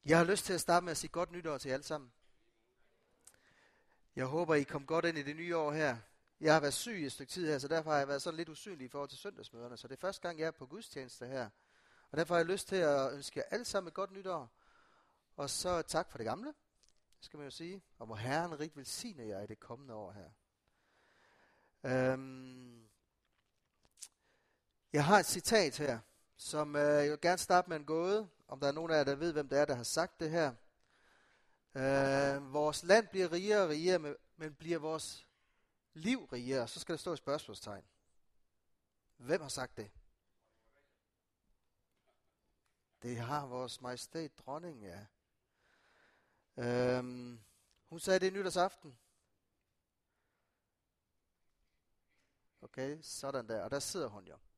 Jeg har lyst til at starte med at sige godt nytår til jer alle sammen. Jeg håber, I kom godt ind i det nye år her. Jeg har været syg i et stykke tid her, så derfor har jeg været sådan lidt usynlig i forhold til søndagsmøderne. Så det er første gang, jeg er på gudstjeneste her. Og derfor har jeg lyst til at ønske jer alle sammen et godt nytår. Og så tak for det gamle, skal man jo sige. Og må Herren rigt velsigne jer i det kommende år her. Jeg har et citat her, som jeg vil gerne starte med en gåde. Om der er nogen af jer, der ved, hvem det er, der har sagt det her. Vores land bliver rigere og rigere, men bliver vores liv rigere? Så skal der stå et spørgsmålstegn. Hvem har sagt det? Det har vores majestæt dronning, ja. Hun sagde det nytårsaften. Okay, sådan der. Og der sidder hun jo.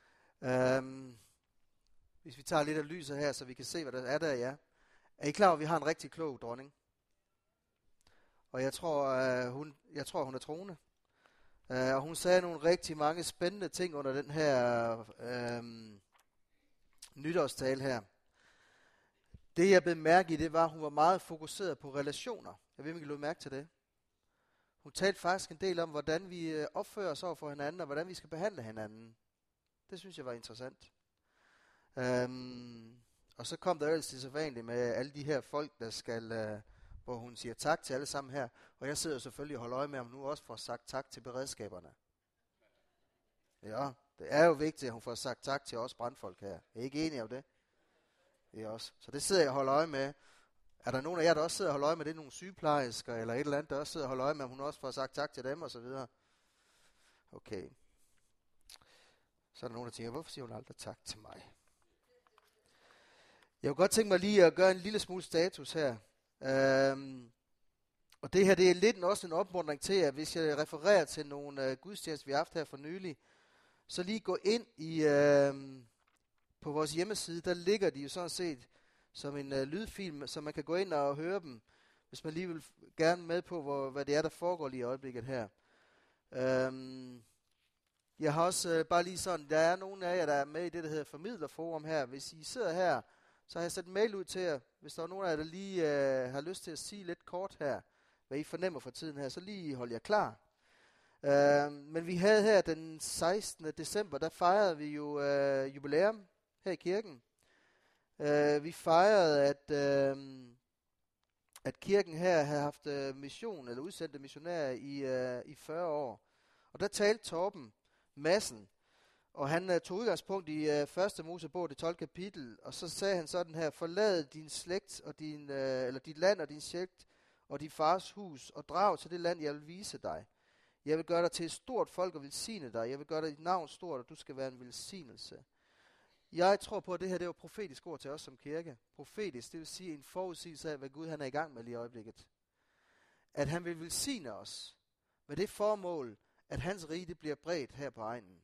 Hvis vi tager lidt af lyset her, så vi kan se, hvad der er der, ja. Er I klar over, at vi har en rigtig klog dronning? Og jeg tror, hun er troende. Og hun sagde nogle rigtig mange spændende ting under den her nytårstale her. Det jeg blev mærke i, det var, at hun var meget fokuseret på relationer. Jeg ved ikke, om I lod mærke til det. Hun talte faktisk en del om, hvordan vi opfører os over for hinanden, og hvordan vi skal behandle hinanden. Det synes jeg var interessant. Og så kom der ellers til så vanligt med alle de her folk, der skal, hvor hun siger tak til alle sammen her. Og jeg sidder selvfølgelig og holder øje med, om hun nu også får sagt tak til beredskaberne. Ja, det er jo vigtigt, at hun får sagt tak til os brandfolk her. Er I ikke enige om det? Det er også. Så det sidder jeg og holder øje med. Er der nogen af jer, der også sidder og holder øje med, det er nogle sygeplejersker eller et eller andet, der også sidder og holder øje med, om hun også får sagt tak til dem og så videre? Okay. Så er der nogen, der tænker, hvorfor siger hun aldrig tak til mig? Jeg kunne godt tænke mig lige at gøre en lille smule status her. Og det her, det er lidt også en opmuntring til, at hvis jeg refererer til nogle gudstjenester, vi har haft her for nylig, så lige gå ind i på vores hjemmeside, der ligger de jo sådan set som en lydfilm, så man kan gå ind og høre dem, hvis man lige vil gerne med på, hvad det er, der foregår lige i øjeblikket her. Jeg har også bare lige sådan, der er nogle af jer, der er med i det, der hedder Formidlerforum her. Hvis I sidder her, så har jeg sat en mail ud til jer. Hvis der er nogen af jer, der lige har lyst til at sige lidt kort her, hvad I fornemmer for tiden her, så lige hold jer klar. Men vi havde her den 16. december, der fejrede vi jo jubilæum her i kirken. Vi fejrede, at kirken her havde haft mission, eller udsendte missionærer i 40 år. Og der talte Torben Madsen, og han tog udgangspunkt i 1. Mosebog, det 12. kapitel, og så sagde han sådan her: forlad din slægt og dit land og din slægt og din fars hus, og drag til det land, jeg vil vise dig. Jeg vil gøre dig til et stort folk og velsigne dig. Jeg vil gøre dig dit navn stort, og du skal være en velsignelse. Jeg tror på, at det her det var profetisk ord til os som kirke. Profetisk, det vil sige en forudsigelse af, hvad Gud han er i gang med lige i øjeblikket. At han vil velsigne os med det formål, at hans rige det bliver bredt her på egnen.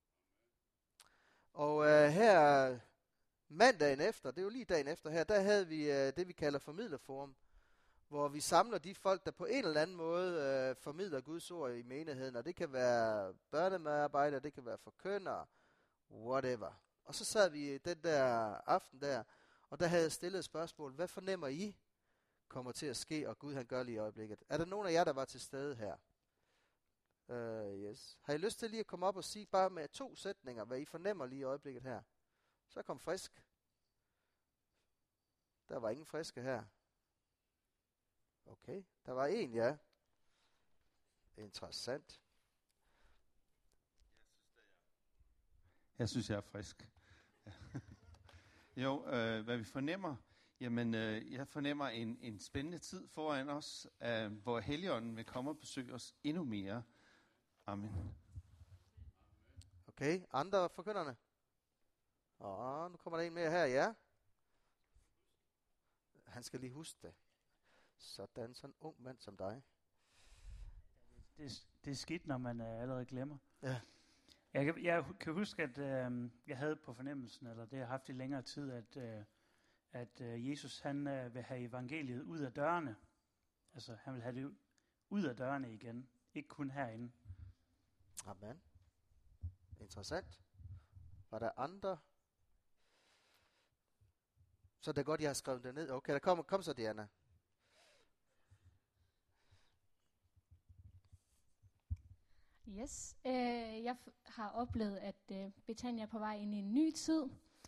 Og her mandagen efter, det er jo lige dagen efter her, der havde vi det, vi kalder Formidlerforum, hvor vi samler de folk, der på en eller anden måde formidler Guds ord i menigheden. Og det kan være børnemedarbejdere, det kan være forkyndere, whatever. Og så sad vi den der aften der, og der havde jeg stillet et spørgsmål: hvad fornemmer I kommer til at ske, og Gud han gør lige i øjeblikket? Er der nogen af jer, der var til stede her? Yes. Har I lyst til lige at komme op og sige bare med 2 sætninger, hvad I fornemmer lige i øjeblikket her? Så kom frisk. Der var ingen friske her. Okay, der var en, ja. Interessant. Jeg synes, jeg er frisk. Jo, hvad vi fornemmer, jamen jeg fornemmer en spændende tid foran os, hvor Helligånden vil komme og besøge os endnu mere. Amen. Okay, andre forkynderne? Nu kommer der en mere her, ja. Han skal lige huske det. Sådan en ung mand som dig. Det er skidt, når man allerede glemmer. Ja. Jeg kan huske, at jeg havde på fornemmelsen, eller det har jeg haft i længere tid, at Jesus han vil have evangeliet ud af dørene. Altså han vil have det ud af dørene igen, ikke kun herinde. Amen. Interessant. Var der andre? Så det er godt, jeg har skrevet det ned. Okay, kom så, Diana. Yes. Jeg har oplevet, at Betania er på vej ind i en ny tid,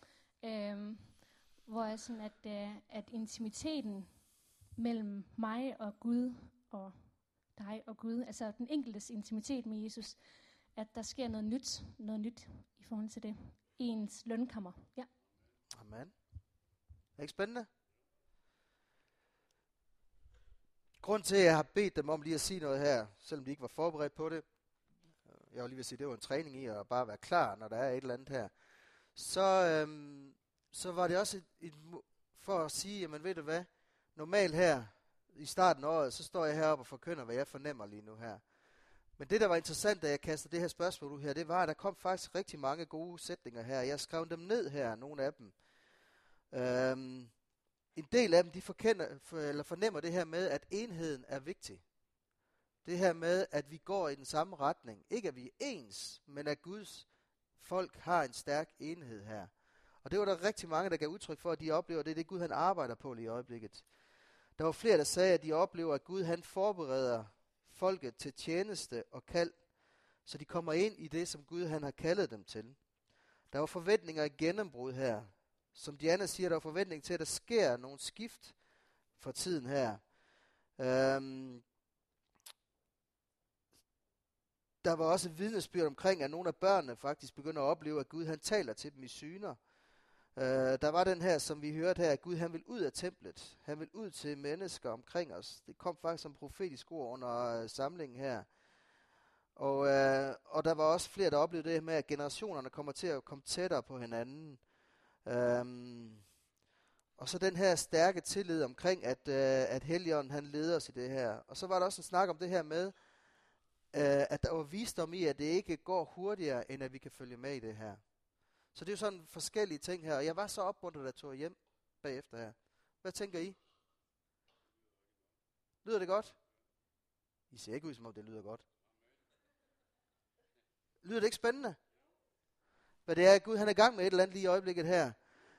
hvor jeg sådan, at intimiteten mellem mig og Gud og dig og Gud, altså den enkeltes intimitet med Jesus, at der sker noget nyt i forhold til det. Ens lønkammer. Ja. Amen. Er det ikke spændende? Grunden til, at jeg har bedt dem om lige at sige noget her, selvom de ikke var forberedt på det, jeg var lige ved at sige, at det var en træning i at bare være klar, når der er et eller andet her, så var det også for at sige, jamen ved du hvad, normalt her i starten af året, så står jeg heroppe og forkynder, hvad jeg fornemmer lige nu her. Men det, der var interessant, da jeg kastede det her spørgsmål ud her, det var, at der kom faktisk rigtig mange gode sætninger her. Jeg skrev dem ned her, nogle af dem. En del af dem, de fornemmer det her med, at enheden er vigtig. Det her med, at vi går i den samme retning. Ikke at vi er ens, men at Guds folk har en stærk enhed her. Og det var der rigtig mange, der gav udtryk for, at de oplever, at det er det Gud, han arbejder på lige i øjeblikket. Der var flere, der sagde, at de oplever, at Gud, han forbereder folket til tjeneste og kald, så de kommer ind i det, som Gud, han har kaldet dem til. Der var forventninger i gennembrud her. Som Diana siger, der var forventning til, at der sker nogle skift for tiden her. Der var også vidnesbyrd omkring, at nogle af børnene faktisk begynder at opleve, at Gud, han taler til dem i syner. Der var den her, som vi hørte her, at Gud, han vil ud af templet. Han vil ud til mennesker omkring os. Det kom faktisk som profetisk ord under samlingen her. Og der var også flere, der oplevede det med, at generationerne kommer til at komme tættere på hinanden. Og så den her stærke tillid omkring, at Helligånden, han leder os i det her. Og så var der også en snak om det her med, at der var visdom i, at det ikke går hurtigere, end at vi kan følge med i det her. Så det er jo sådan forskellige ting her. Og jeg var så opmuntret, at jeg tog hjem bagefter her. Hvad tænker I? Lyder det godt? I ser ikke ud, som om det lyder godt. Lyder det ikke spændende? Hvad det er, Gud, han er i gang med et eller andet lige i øjeblikket her.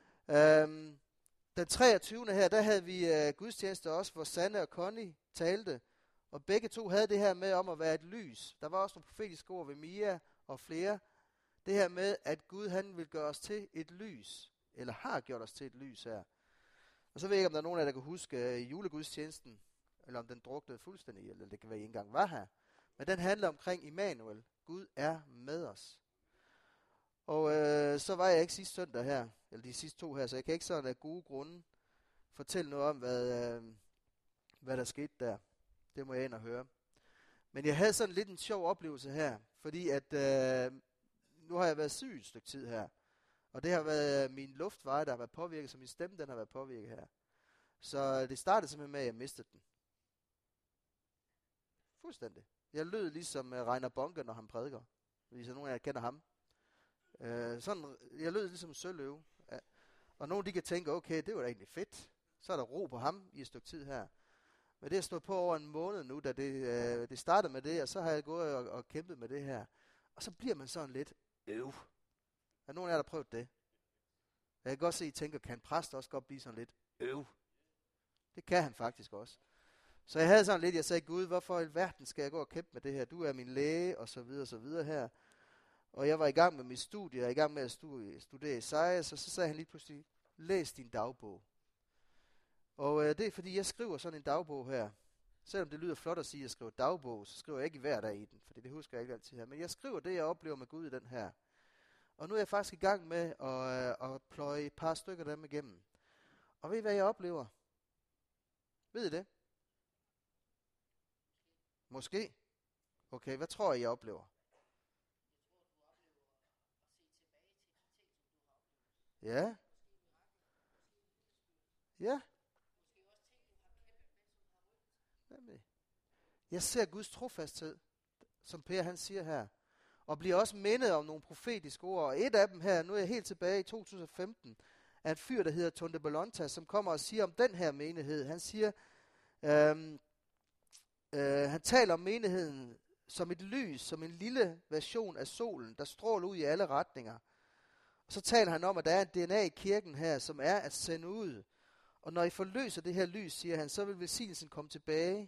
Den 23. her, der havde vi gudstjeneste også, hvor Sanne og Connie talte. Og begge to havde det her med om at være et lys. Der var også nogle profetiske ord ved Mia og flere. Det her med, at Gud, han vil gøre os til et lys. Eller har gjort os til et lys her. Og så ved jeg ikke, om der er nogen af jer, der kan huske julegudstjenesten. Eller om den druknede fuldstændig, eller det kan være, I ikke engang var her. Men den handler omkring Immanuel. Gud er med os. Og så var jeg ikke sidste søndag her, eller de sidste 2 her, så jeg kan ikke sådan af gode grunde fortælle noget om, hvad der skete der. Det må jeg ind og høre. Men jeg havde sådan lidt en sjov oplevelse her, fordi at nu har jeg været syg et stykke tid her. Og det har været min luftveje, der har været påvirket, så min stemme, den har været påvirket her. Så det startede simpelthen med, at jeg mistede den. Fuldstændig. Jeg lød ligesom Reiner Bonke, når han prædiker. Hvis nogen af jer kender ham. Jeg lød ligesom en søløve. Ja. Og nogen de kan tænke, okay, det var da egentlig fedt. Så er der ro på ham i et stykke tid her. Men det har stået på over en måned nu, da det startede med det, og så har jeg gået og kæmpet med det her. Og så bliver man sådan lidt Er nogen af jer, der prøvet det? Jeg kan godt se, at I tænker, kan en præst også godt blive sådan lidt Det kan han faktisk også. Så jeg havde sådan lidt, jeg sagde, Gud, hvorfor i verden skal jeg gå og kæmpe med det her? Du er min læge, og så videre her. Og jeg var i gang med mit studie, jeg er i gang med at studere Esajas, og så sagde han lige pludselig, læs din dagbog. Og det er fordi, jeg skriver sådan en dagbog her. Selvom det lyder flot at sige, at jeg skriver dagbog, så skriver jeg ikke hver dag i den, for det husker jeg ikke altid her. Men jeg skriver det, jeg oplever med Gud i den her. Og nu er jeg faktisk i gang med at pløje et par stykker af dem igennem. Og ved I, hvad jeg oplever? Ved I det? Måske? Okay, hvad tror I, jeg oplever? Ja. Ja. Jeg ser Guds trofasthed, som Per han siger her. Og bliver også mindet om nogle profetiske ord. Og et af dem her, nu er jeg helt tilbage i 2015, er en fyr, der hedder Tonde Bolonta, som kommer og siger om den her menighed. Han siger, han taler om menigheden som et lys, som en lille version af solen, der stråler ud i alle retninger. Og så taler han om, at der er en DNA i kirken her, som er at sende ud Og når I forløser det her lys, siger han, så vil velsignelsen komme tilbage.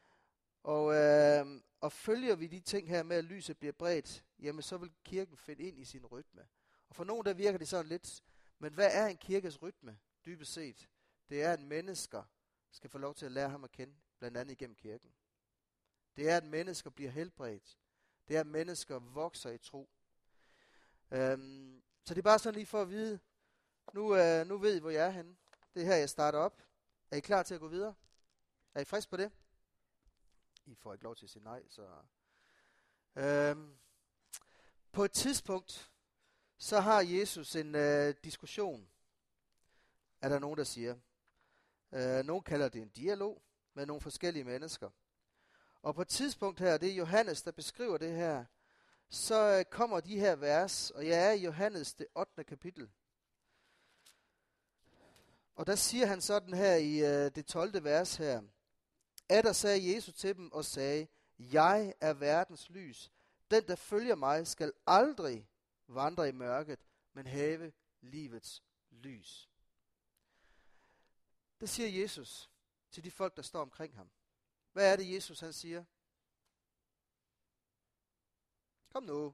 Og følger vi de ting her med, at lyset bliver bredt, jamen så vil kirken finde ind i sin rytme. Og for nogen, der virker det sådan lidt, men hvad er en kirkes rytme, dybest set? Det er, at mennesker skal få lov til at lære ham at kende, blandt andet igennem kirken. Det er, at mennesker bliver helbredt. Det er, at mennesker vokser i tro. Så det er bare sådan lige for at vide, nu ved I, hvor jeg er henne. Det er her, jeg starter op. Er I klar til at gå videre? Er I frisk på det? I får ikke lov til at sige nej, så... På et tidspunkt, så har Jesus en diskussion, er der nogen, der siger. Nogen kalder det en dialog med nogle forskellige mennesker. Og på et tidspunkt her, det er Johannes, der beskriver det her, så kommer de her vers, og jeg er i Johannes det 8. kapitel. Og der siger han sådan her i det 12. vers her. Atter sagde Jesus til dem og sagde, jeg er verdens lys. Den, der følger mig, skal aldrig vandre i mørket, men have livets lys. Det siger Jesus til de folk, der står omkring ham. Hvad er det, Jesus han siger? Kom nu.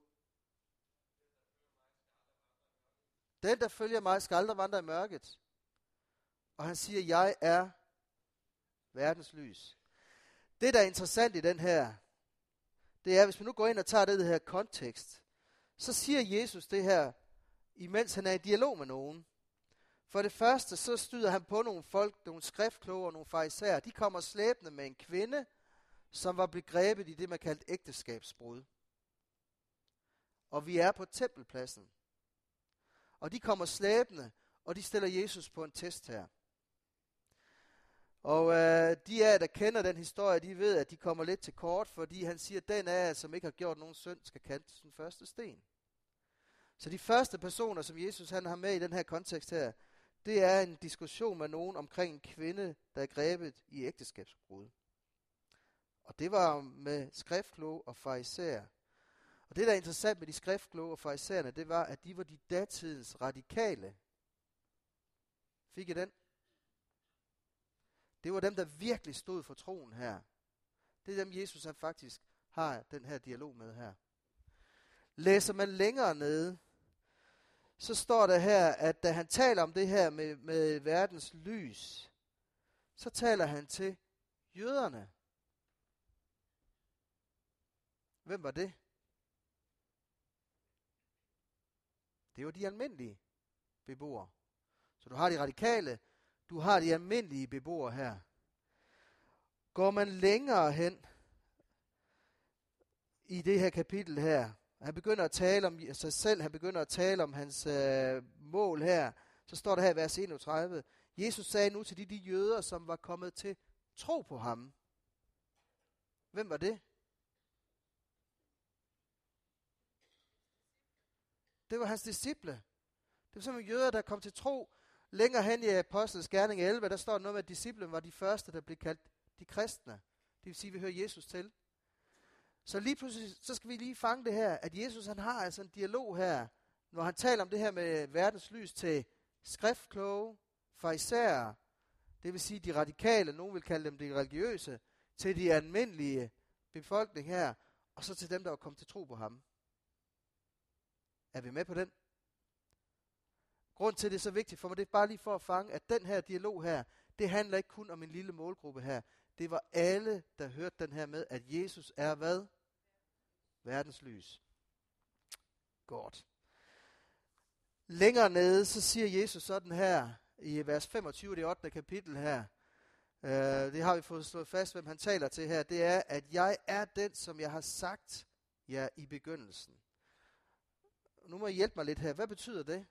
Den, der følger mig, skal aldrig vandre i mørket. Og han siger, jeg er verdens lys. Det, der er interessant i den her, det er, hvis man nu går ind og tager det her kontekst, så siger Jesus det her, imens han er i dialog med nogen. For det første, så støder han på nogle folk, nogle skriftkloge og nogle farisæer. De kommer slæbende med en kvinde, som var blevet grebet i det, man kaldte ægteskabsbrud. Og vi er på tempelpladsen. Og de kommer slæbende, og de stiller Jesus på en test her. Og de af der kender den historie, de ved, at de kommer lidt til kort, fordi han siger, at den af som ikke har gjort nogen synd, skal kaste den første sten. Så de første personer, som Jesus han har med i den her kontekst her, det er en diskussion med nogen omkring en kvinde, der er grebet i ægteskabsbrud. Og det var med skriftkloge og farisæer. Og det, der er interessant med de skriftkloge og farisæerne, det var, at de var de datidens radikale. Fik I den? Det var dem, der virkelig stod for troen her. Det er dem, Jesus han faktisk har den her dialog med her. Læser man længere nede, så står der her, at da han taler om det her med verdens lys, så taler han til jøderne. Hvem var det? Det var de almindelige beboere. Så du har de radikale, du har de almindelige beboere her. Går man længere hen i det her kapitel her, han begynder at tale om sig selv, han begynder at tale om hans mål her, så står der her i vers 31, Jesus sagde nu til de jøder, som var kommet til tro på ham. Hvem var det? Det var hans disciple. Det var simpelthen jøder, der kom til tro. Længere hen i Apostlenes Gerning 11, der står noget med, at disciplen var de første, der blev kaldt de kristne. Det vil sige, at vi hører Jesus til. Så lige pludselig, så skal vi lige fange det her, at Jesus han har altså en dialog her, når han taler om det her med verdens lys til skriftkloge, farisæere, det vil sige de radikale, nogen vil kalde dem de religiøse, til de almindelige befolkning her, og så til dem, der var kommet til tro på ham. Er vi med på den? Grund til, det er så vigtigt for mig, det er bare lige for at fange, at den her dialog her, det handler ikke kun om en lille målgruppe her. Det var alle, der hørte den her med, at Jesus er hvad? Verdens lys. Godt. Længere nede, så siger Jesus sådan her, i vers 25, det 8. kapitel her, det har vi fået slået fast, hvem han taler til her, det er, at jeg er den, som jeg har sagt jer i begyndelsen. Nu må I hjælpe mig lidt her. Hvad betyder det?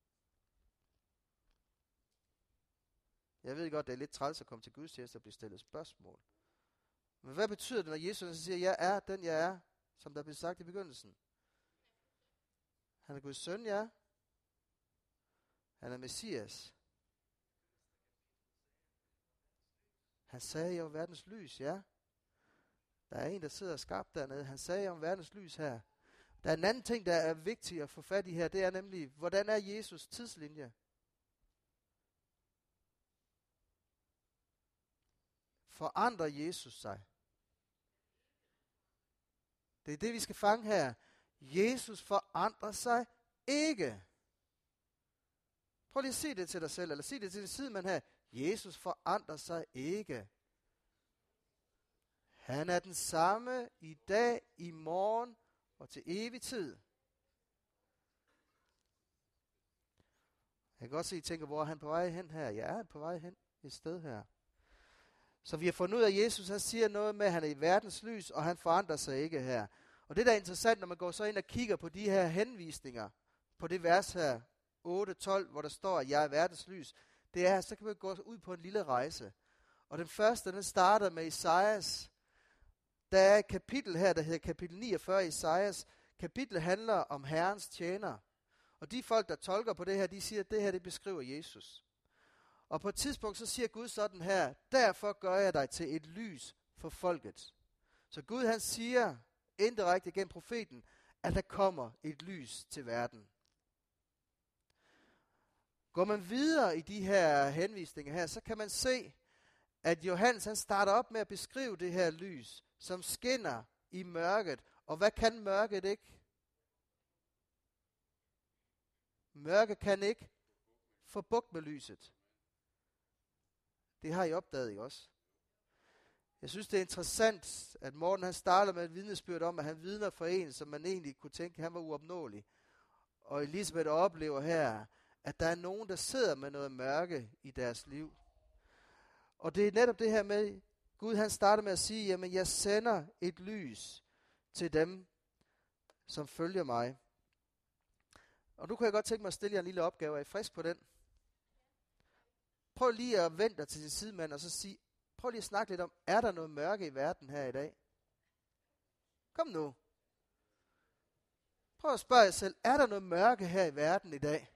Jeg ved godt, det er lidt træls at komme til gudstjeneste og blive stillet spørgsmål. Men hvad betyder det, når Jesus siger, jeg er den, jeg er, som der blev sagt i begyndelsen? Han er Guds søn, ja. Han er Messias. Han sagde, jeg var verdens lys, ja. Der er en, der sidder skarpt dernede. Han sagde, jeg var verdens lys her. Der er en anden ting, der er vigtig at få fat i her, det er nemlig, hvordan er Jesus tidslinje? forandrer Jesus sig. Det er det, vi skal fange her. Jesus forandrer sig ikke. Prøv lige at sige det til dig selv, eller sig det til din sidemand her. Jesus forandrer sig ikke. Han er den samme i dag, i morgen og til evig tid. Jeg kan godt se, at I tænker, hvor er han på vej hen her? Ja, han er på vej hen et sted her. Så vi har fundet ud af, at Jesus han siger noget med, at han er i verdens lys, og han forandrer sig ikke her. Og det, der er interessant, når man går så ind og kigger på de her henvisninger, på det vers her, 8-12, hvor der står, at jeg er verdens lys, det er, så kan man gå ud på en lille rejse. Og den første, den starter med Esajas. Der er et kapitel her, der hedder kapitel 49 i Esajas. Kapitlet handler om Herrens tjener. Og de folk, der tolker på det her, de siger, at det her, det beskriver Jesus. Og på et tidspunkt, så siger Gud sådan her, derfor gør jeg dig til et lys for folket. Så Gud, han siger indirekte gennem profeten, at der kommer et lys til verden. Går man videre i de her henvisninger her, så kan man se, at Johannes han starter op med at beskrive det her lys, som skinner i mørket. Og hvad kan mørket ikke? Mørket kan ikke få bugt med lyset. Det har I opdaget, ikke også? Jeg synes, det er interessant, at Morten han starter med et vidnesbyrd om, at han vidner for en, som man egentlig kunne tænke, han var uopnåelig. Og Elisabeth oplever her, at der er nogen, der sidder med noget mørke i deres liv. Og det er netop det her med, Gud han starter med at sige, jamen jeg sender et lys til dem, som følger mig. Og nu kan jeg godt tænke mig at stille jer en lille opgave. Er I frisk på den? Prøv lige at vente dig til din sidemand og så sige, prøv lige at snakke lidt om, er der noget mørke i verden her i dag? Kom nu. Prøv at spørge jer selv, er der noget mørke her i verden i dag?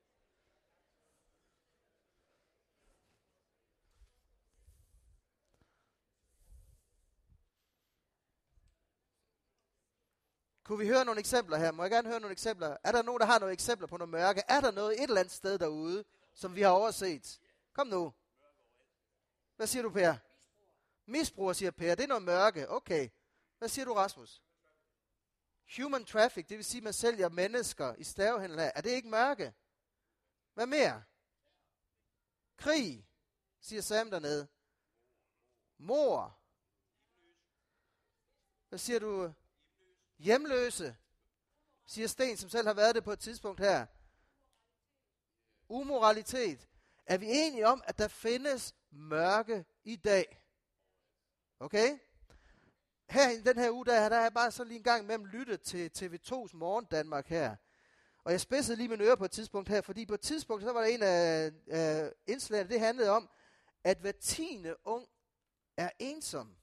Kunne vi høre nogle eksempler her? Må jeg gerne høre nogle eksempler? Er der nogen, der har nogle eksempler på noget mørke? Er der noget et eller andet sted derude, som vi har overset? Kom nu. Hvad siger du, Per? Misbruger, siger Per. Det er noget mørke. Okay. Hvad siger du, Rasmus? Human traffic, det vil sige, at man sælger mennesker i slavehandel her. Er det ikke mørke? Hvad mere? Krig, siger Sam dernede. Mor. Hvad siger du? Hjemløse, siger Sten, som selv har været det på et tidspunkt her. Umoralitet. Er vi enige om, at der findes mørke i dag? Okay? Her i den her uge, der er jeg bare så lige en gang imellem lyttet til TV2's Morgen Danmark her. Og jeg spidsede lige mine ører på et tidspunkt her, fordi på et tidspunkt, så var der en af indslagene, det handlede om, at hver 10. ung er ensom.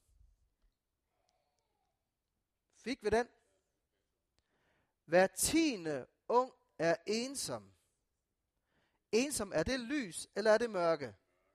Fik vi den? Hver 10. ung er ensom. Ensom, er det lys, eller er det mørke?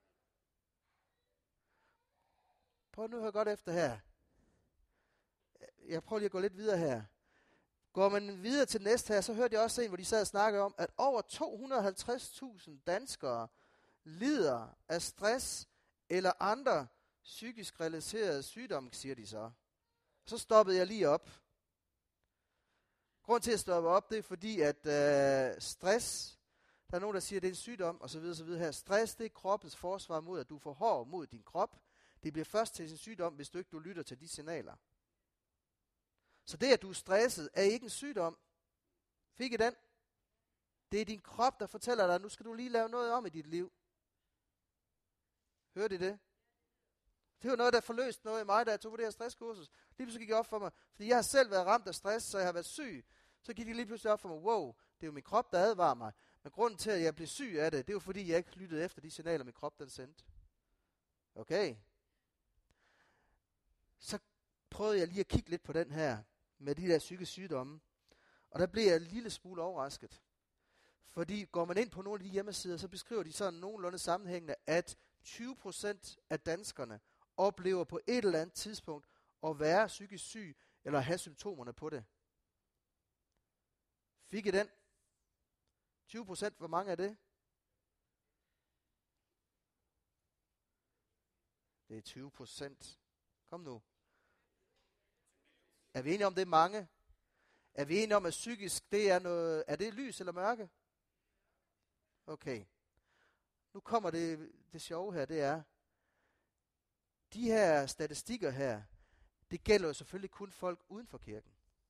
Prøv nu at høre godt efter her. Jeg prøver lige at gå lidt videre her. Går man videre til næste her, så hørte jeg også en, hvor de sad og snakkede om, at over 250.000 danskere lider af stress eller andre psykisk relaterede sygdomme, siger de så. Så stoppede jeg lige op. Grunden til at stoppe op, det er fordi, at stress, der er nogen, der siger, at det er en sygdom, og så videre her. Stress, det er kroppens forsvar mod, at du får hård mod din krop. Det bliver først til sin sygdom, hvis du ikke lytter til de signaler. Så det, at du er stresset, er ikke en sygdom. Fik I den? Det er din krop, der fortæller dig, at nu skal du lige lave noget om i dit liv. Hørte I det? Det var noget, der forløste noget i mig, da jeg tog på det her stresskursus. Lige pludselig gik det op for mig, fordi jeg har selv været ramt af stress, så jeg har været syg. Så gik det lige pludselig op for mig, wow, det er jo min krop, der advarer mig. Men grunden til, at jeg blev syg af det, det var fordi, jeg ikke lyttede efter de signaler, min krop den sendte. Okay. Så prøvede jeg lige at kigge lidt på den her, med de der psykiske sygdomme. Og der blev jeg en lille smule overrasket. Fordi går man ind på nogle af de hjemmesider, så beskriver de sådan nogenlunde sammenhængende, at 20% af danskerne oplever på et eller andet tidspunkt at være psykisk syg, eller have symptomerne på det. Fik I den? 20%, hvor mange er det? Det er 20%. Kom nu. Er vi enige om, det er mange? Er vi enige om, at psykisk, det er noget... Er det lys eller mørke? Okay. Nu kommer det sjove her, det er... De her statistikker her, det gælder jo selvfølgelig kun folk uden for kirken.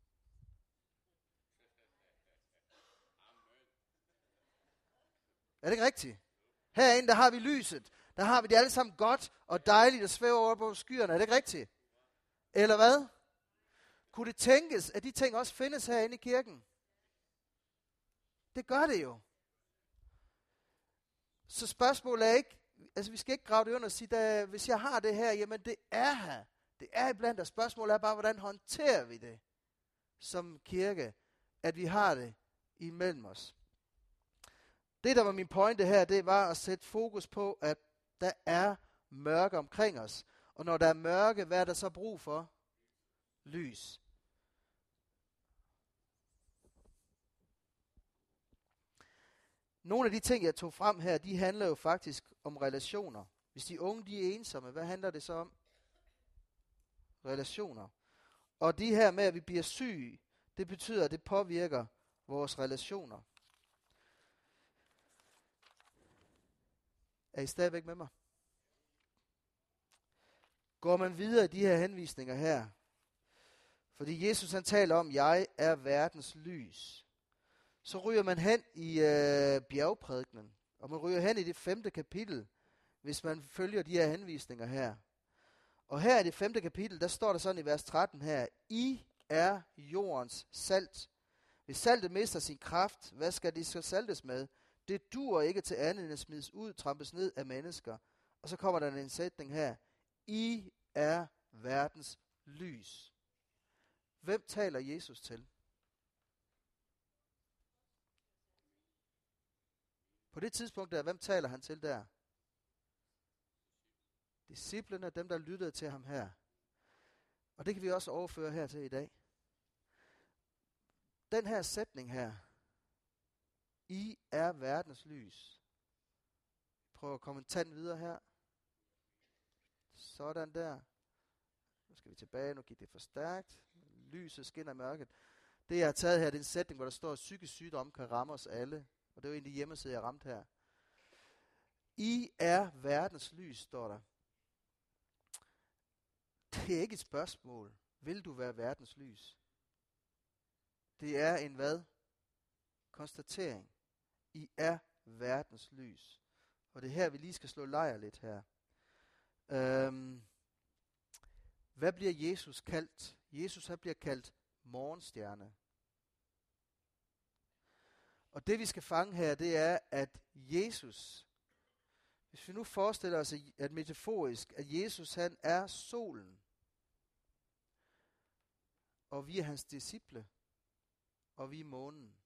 Er det ikke rigtigt? Herinde, der har vi lyset. Der har vi det alle sammen godt og dejligt at svæve over på skyerne. Er det ikke rigtigt? Eller hvad? Kunne det tænkes, at de ting også findes herinde i kirken? Det gør det jo. Så spørgsmålet er ikke, altså vi skal ikke grave det under og sige, hvis jeg har det her, jamen det er her. Det er iblandt, og spørgsmålet er bare, hvordan håndterer vi det som kirke, at vi har det imellem os. Det, der var min pointe her, det var at sætte fokus på, at der er mørke omkring os. Og når der er mørke, hvad er der så brug for? Lys. Nogle af de ting, jeg tog frem her, de handler jo faktisk om relationer. Hvis de unge, de er ensomme, hvad handler det så om? Relationer. Og de her med, at vi bliver syge, det betyder, at det påvirker vores relationer. Er I stadigvæk med mig? Går man videre i de her henvisninger her? Fordi Jesus han taler om, jeg er verdens lys. Så ryger man hen i bjergprædikenen. Og man ryger hen i det 5. kapitel, hvis man følger de her henvisninger her. Og her i det 5. kapitel, der står der sådan i vers 13 her. I er jordens salt. Hvis saltet mister sin kraft, hvad skal de så saltes med? Det dur ikke til andet end at smides ud, trampes ned af mennesker. Og så kommer der en sætning her. I er verdens lys. Hvem taler Jesus til? På det tidspunkt der, hvem taler han til der? Disciplene, dem der lyttede til ham her. Og det kan vi også overføre her til i dag. Den her sætning her. I er verdens lys. Prøv at komme en tand videre her. Sådan der. Nu skal vi tilbage, nu gik det for stærkt. Lyset skinner i mørket. Det jeg har taget her, det er en sætning, hvor der står, at psykisk sygdom kan ramme os alle. Og det er jo egentlig hjemmeside, jeg ramte her. I er verdens lys, står der. Det er ikke et spørgsmål. Vil du være verdens lys? Det er en hvad? Konstatering. I er verdens lys. Og det er her, vi lige skal slå lejr lidt her. Hvad bliver Jesus kaldt? Jesus han bliver kaldt morgenstjerne. Og det vi skal fange her, det er, at Jesus, hvis vi nu forestiller os, at metaforisk, at Jesus han er solen, og vi er hans disciple, og vi er månen.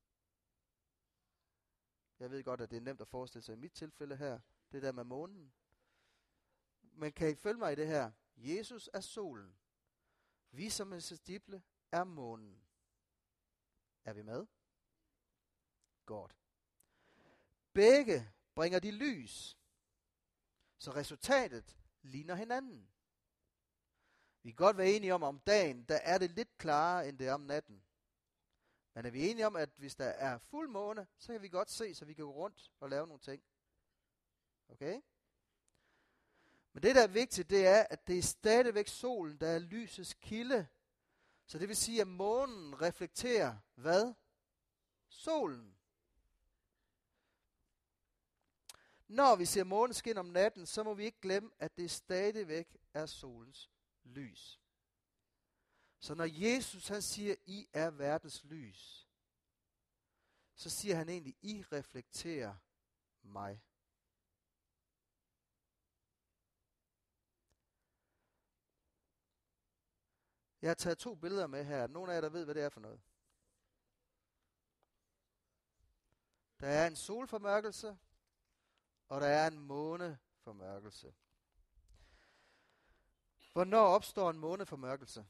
Jeg ved godt, at det er nemt at forestille sig i mit tilfælde her, det der med månen. Men kan I følge mig i det her? Jesus er solen. Vi som hans disciple er månen. Er vi med? Godt. Begge bringer de lys, så resultatet ligner hinanden. Vi kan godt være enige om dagen, der er det lidt klarere, end det er om natten. Men er vi enige om, at hvis der er fuld måne, så kan vi godt se, så vi kan gå rundt og lave nogle ting. Okay? Men det, der er vigtigt, det er, at det er stadigvæk solen, der er lysets kilde. Så det vil sige, at månen reflekterer hvad? Solen. Når vi ser månen skinne om natten, så må vi ikke glemme, at det stadigvæk er solens lys. Så når Jesus han siger, I er verdens lys, så siger han egentlig, I reflekterer mig. Jeg har taget 2 billeder med her. Nogle af jer, der ved, hvad det er for noget. Der er en solformørkelse, og der er en måneformørkelse. Hvornår opstår en måneformørkelse?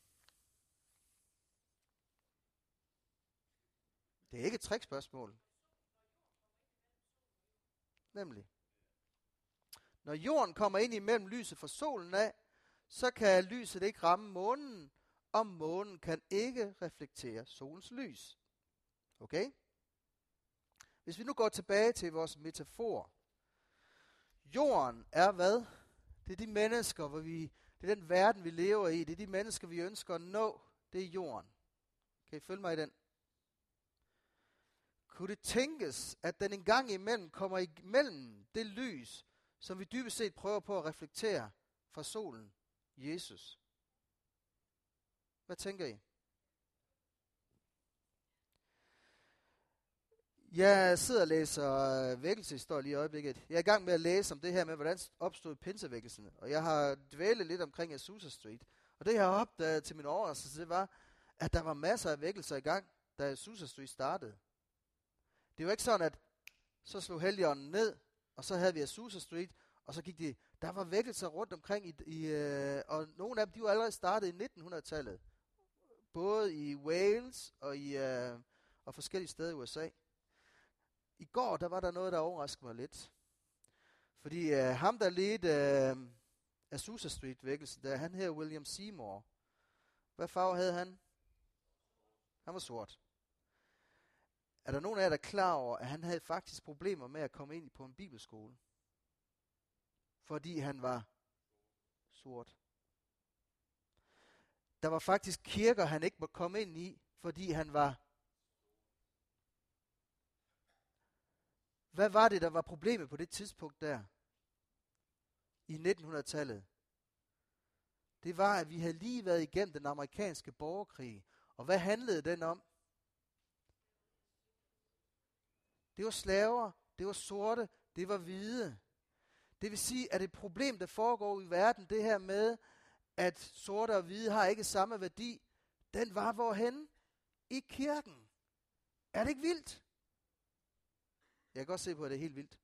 Det er ikke et trickspørgsmål. Nemlig. Når jorden kommer ind imellem lyset fra solen af, så kan lyset ikke ramme månen, og månen kan ikke reflektere solens lys. Okay? Hvis vi nu går tilbage til vores metafor. Jorden er hvad? Det er de mennesker, det er den verden, vi lever i. Det er de mennesker, vi ønsker at nå. Det er jorden. Kan I følge mig i den? Kunne det tænkes, at den engang imellem kommer imellem det lys, som vi dybest set prøver på at reflektere fra solen, Jesus? Hvad tænker I? Jeg sidder og læser vækkelseshistorie lige i øjeblikket. Jeg er i gang med at læse om det her med, hvordan opstod pinsevækkelsen. Og jeg har dvælet lidt omkring Azusa Street. Og det jeg har opdaget til min overraskelse, det var, at der var masser af vækkelser i gang, da Azusa Street startede. Det var ikke sådan, at så slog Helligånden ned, og så havde vi Azusa Street, og så gik der var vækkelser rundt omkring, og nogle af dem, de var allerede startet i 1900-tallet. Både i Wales og forskellige steder i USA. I går, der var der noget, der overraskede mig lidt. Fordi ham, der ledte Azusa Street-vækkelsen, han hed William Seymour. Hvad farve havde han? Han var sort. Er der nogen af jer, der er klar over, at han havde faktisk problemer med at komme ind på en bibelskole? Fordi han var sort. Der var faktisk kirker, han ikke måtte komme ind i, fordi han var. Hvad var det, der var problemet på det tidspunkt der? I 1900-tallet. Det var, at vi havde lige været igennem den amerikanske borgerkrig. Og hvad handlede den om? Det var slaver, det var sorte, det var hvide. Det vil sige, at et problem, der foregår i verden, det her med, at sorte og hvide har ikke samme værdi, den var hvorhen? I kirken. Er det ikke vildt? Jeg kan godt se på, at det er helt vildt.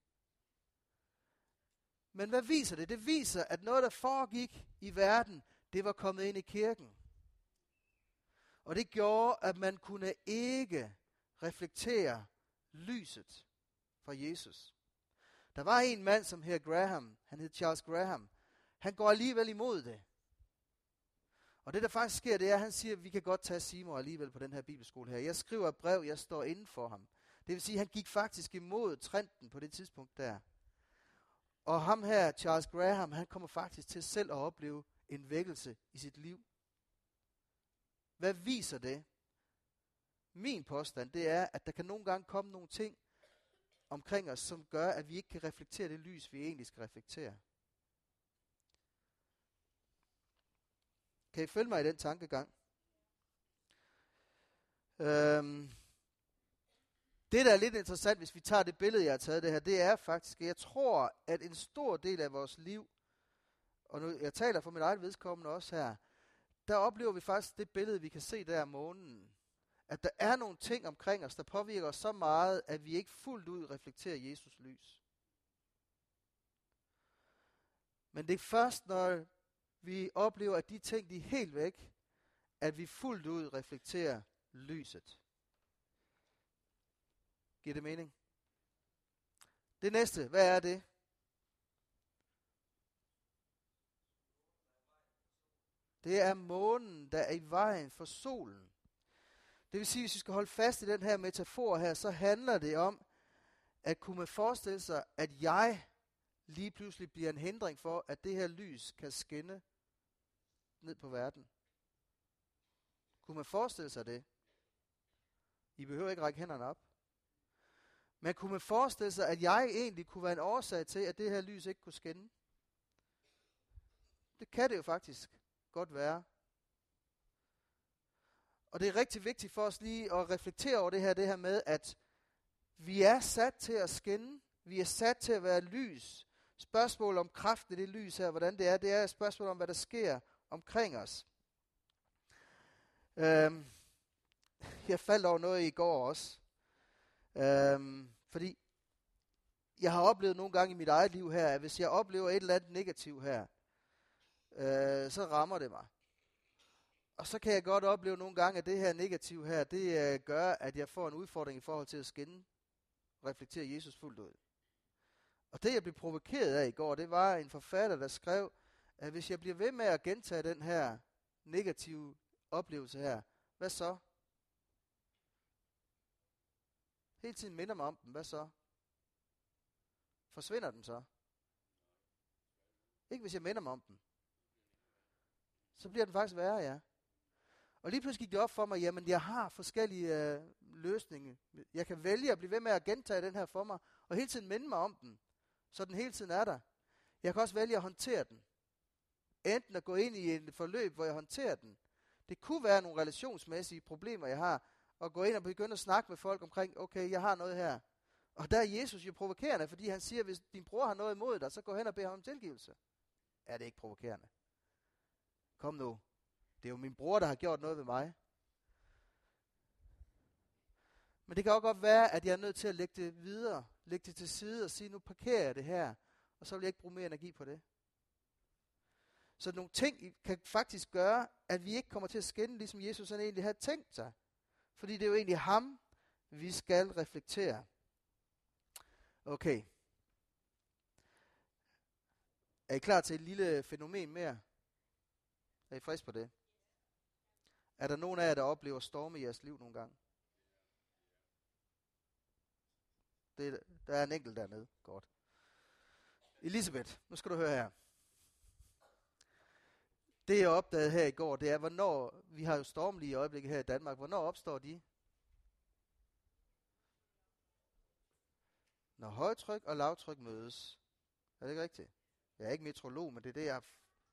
Men hvad viser det? Det viser, at noget, der foregik i verden, det var kommet ind i kirken. Og det gjorde, at man kunne ikke reflektere lyset fra Jesus. Der var en mand, som hed Graham. Han hed Charles Graham. Han går alligevel imod det. Og det, der faktisk sker, det er, at han siger, at vi kan godt tage Seymour alligevel på den her bibelskole her. Jeg skriver et brev, jeg står inden for ham. Det vil sige, at han gik faktisk imod trenden på det tidspunkt der. Og ham her, Charles Graham, han kommer faktisk til selv at opleve en vækkelse i sit liv. Hvad viser det? Min påstand, det er, at der kan nogle gange komme nogle ting omkring os, som gør, at vi ikke kan reflektere det lys, vi egentlig skal reflektere. Kan I følge mig i den tankegang? Det, der er lidt interessant, hvis vi tager det billede, jeg har taget det her, det er faktisk, at jeg tror, at en stor del af vores liv, og nu jeg taler for mit eget vedkommende også her, der oplever vi faktisk det billede, vi kan se der af månen. At der er nogle ting omkring os, der påvirker os så meget, at vi ikke fuldt ud reflekterer Jesus lys. Men det er først, når vi oplever, at de ting, de er helt væk, at vi fuldt ud reflekterer lyset. Giver det mening? Det næste, hvad er det? Det er månen, der er i vejen for solen. Det vil sige, hvis vi skal holde fast i den her metafor her, så handler det om, at kunne man forestille sig, at jeg lige pludselig bliver en hindring for, at det her lys kan skinne ned på verden. Kunne man forestille sig det? I behøver ikke række hænderne op. Men kunne man forestille sig, at jeg egentlig kunne være en årsag til, at det her lys ikke kunne skinne? Det kan det jo faktisk godt være. Og det er rigtig vigtigt for os lige at reflektere over det her med, at vi er sat til at skinne. Vi er sat til at være lys. Spørgsmål om kraften i det lys her, hvordan det er et spørgsmål om, hvad der sker omkring os. Jeg faldt over noget i går også. Fordi jeg har oplevet nogle gange i mit eget liv her, at hvis jeg oplever et eller andet negativt her, så rammer det mig. Og så kan jeg godt opleve nogle gange, at det her negativ her, det gør, at jeg får en udfordring i forhold til at skinne, reflektere Jesus fuldt ud. Og det, jeg blev provokeret af i går, det var en forfatter, der skrev, at hvis jeg bliver ved med at gentage den her negative oplevelse her, hvad så? Hele tiden minder mig om den, hvad så? Forsvinder den så? Ikke hvis jeg minder mig om den. Så bliver den faktisk værre, ja. Og lige pludselig gik det op for mig, jamen jeg har forskellige løsninger. Jeg kan vælge at blive ved med at gentage den her for mig, og hele tiden minde mig om den, så den hele tiden er der. Jeg kan også vælge at håndtere den. Enten at gå ind i et forløb, hvor jeg håndterer den. Det kunne være nogle relationsmæssige problemer, jeg har, og gå ind og begynde at snakke med folk omkring, okay, jeg har noget her. Og der er Jesus jo provokerende, fordi han siger, hvis din bror har noget imod dig, så gå hen og bed ham om tilgivelse. Er det ikke provokerende? Kom nu. Det er jo min bror, der har gjort noget ved mig. Men det kan også godt være, at jeg er nødt til at lægge det videre, lægge det til side og sige, nu parkerer jeg det her, og så vil jeg ikke bruge mere energi på det. Så nogle ting kan faktisk gøre, at vi ikke kommer til at skænde, ligesom Jesus han egentlig havde tænkt sig. Fordi det er jo egentlig ham, vi skal reflektere. Okay. Er I klar til et lille fænomen mere? Er I frisk på det? Er der nogen af jer, der oplever storme i jeres liv nogle gange? Der er en enkelt dernede. Godt. Elisabeth, nu skal du høre her. Det jeg opdagede her i går, det er, hvornår, vi har jo stormlige øjeblikke her i Danmark, hvornår opstår de? Når højtryk og lavtryk mødes. Er det ikke rigtigt? Jeg er ikke meteorolog, men det er det, jeg har...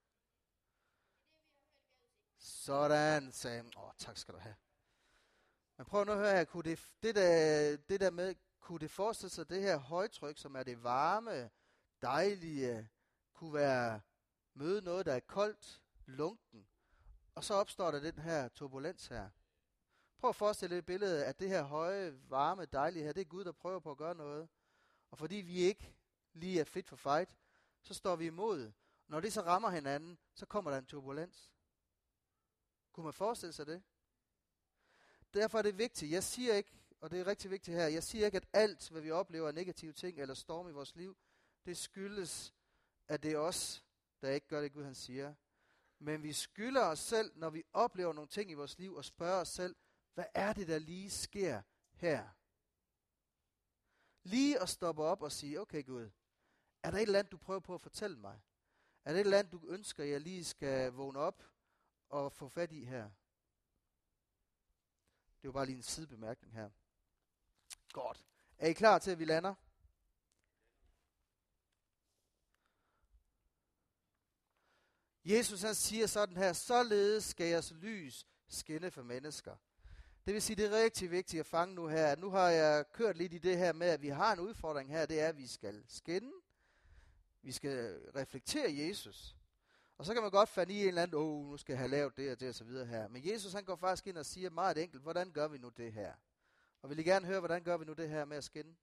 Sådan, Sam. Tak skal du have. Men prøv nu at høre her, kunne det der med, kunne det forestille sig, det her højtryk, som er det varme, dejlige, kunne være møde noget, der er koldt, lunken, og så opstår der den her turbulens her. Prøv at forestille dig et billede, at det her høje, varme, dejlige her, det er Gud, der prøver på at gøre noget. Og fordi vi ikke lige er fit for fight, så står vi imod. Når det så rammer hinanden, så kommer der en turbulens. Kunne man forestille sig det? Derfor er det vigtigt. Jeg siger ikke, og det er rigtig vigtigt her, jeg siger ikke, at alt, hvad vi oplever af negative ting eller storm i vores liv, det skyldes, at det er os, der ikke gør det, Gud han siger. Men vi skylder os selv, når vi oplever nogle ting i vores liv, og spørger os selv, hvad er det, der lige sker her? Lige at stoppe op og sige, okay Gud, er der et eller andet, du prøver på at fortælle mig? Er der et eller andet, du ønsker, jeg lige skal vågne op og få fat i her? Det var bare lige en sidebemærkning her. Godt. Er I klar til, at vi lander? Jesus han siger sådan her, således skal jeres lys skinne for mennesker. Det vil sige, det er rigtig vigtigt at fange nu her. Nu har jeg kørt lidt i det her med, at vi har en udfordring her, det er, at vi skal skinne. Vi skal reflektere Jesus. Og så kan man godt finde i en eller anden, nu skal jeg have lavet det og det og så videre her. Men Jesus han går faktisk ind og siger meget enkelt, hvordan gør vi nu det her? Og vil I gerne høre, hvordan gør vi nu det her med at skinne?